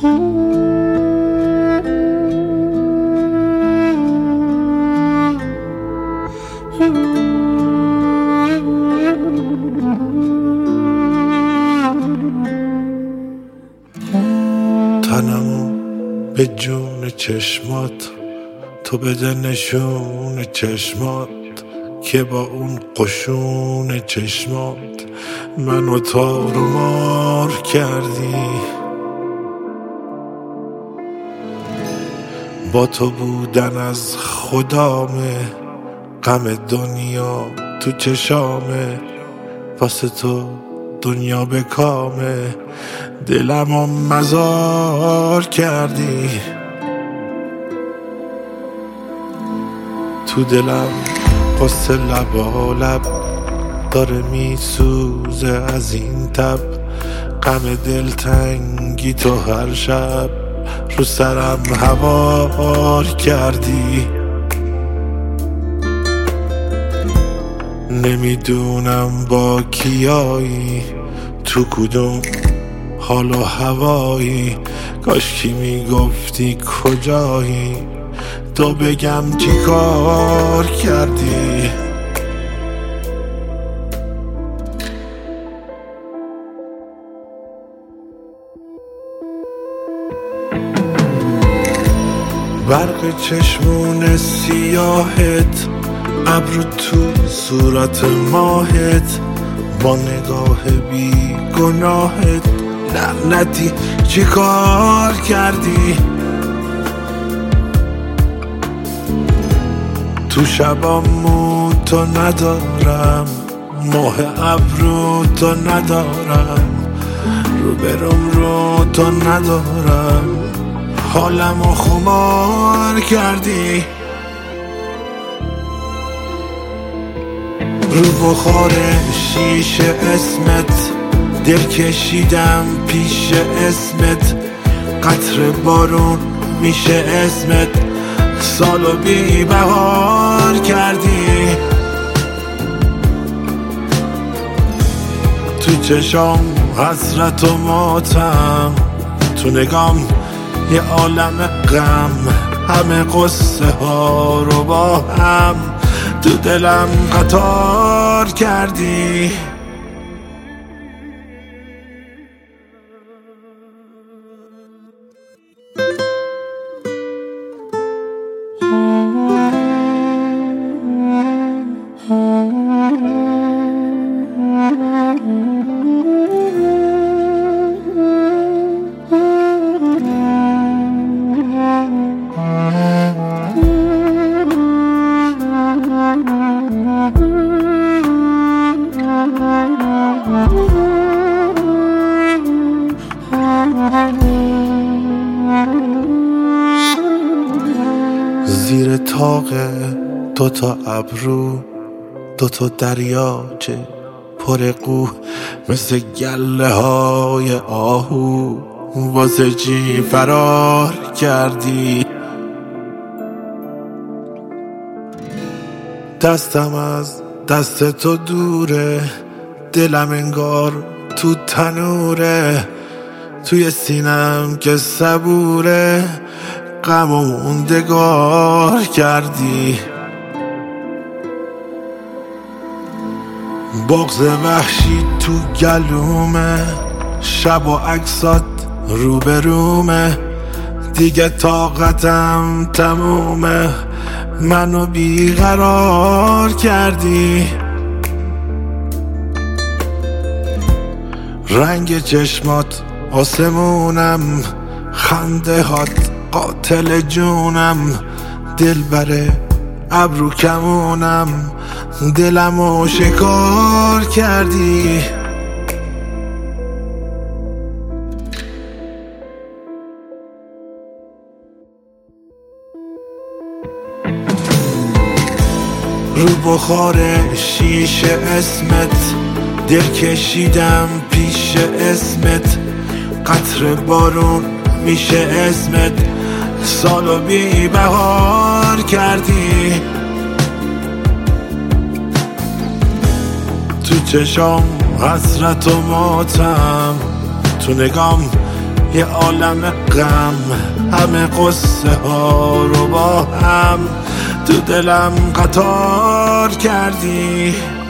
تنمو به جون چشمات، تو بده نشون چشمات که با اون قشون چشمات منو تار و مار کردی. با تو بودن از خدامه، غم دنیا تو چشامه، واسه تو دنیا به کامه، دلمو مزار کردی. تو دلم قصه لبالب داره میسوزه از این تب، غم دلتنگی تو هر شب رو سرم هوار کردی. نمیدونم با کیایی، تو کدوم حال و هوایی، کاشکی میگفتی کجایی، تو بگم چی کار کردی. برق چشمون سیاهت، ابرو تو صورت ماهت، با نگاه بی گناهت، لعنتی چی کار کردی. تو شبامو تو ندارم، ماه ابرو تو ندارم، رو برم رو تو ندارم، حالمو خمار کردی. رو بخار شیشه اسمت، دل کشیدم پیش اسمت، قطر بارون میشه اسمت، سالو بی بهار کردی. تو چشام حسرت و ماتم، تو نگام یه عالم غم، همه قصه ها رو با هم تو دلم قطار کردی. زیر طاق دوتا ابرو، دوتا دریاچه پر قو، مثل گله های آهو واسه چی فرار کردی. دستم از دست تو دوره، دلم انگار تو تنوره، توی سینم که صبوره، غم و موندگار کردی. بغض وحشی تو گلومه، شب و عکسات روبرومه، دیگه طاقتم تمومه، منو بیقرار کردی. رنگ چشمات آسمونم، خنده هات قاتل جونم، دل بره ابرو کمونم، دلمو شکار کردی. رو بخار شیشه اسمت، دل کشیدم پیش اسمت، قطر بارون میشه اسمت، سالو بی بهار کردی. تو چشام حسرت و ماتم، تو نگام یه عالم غم، همه قصه ها رو با هم تو دلم قطار کردی.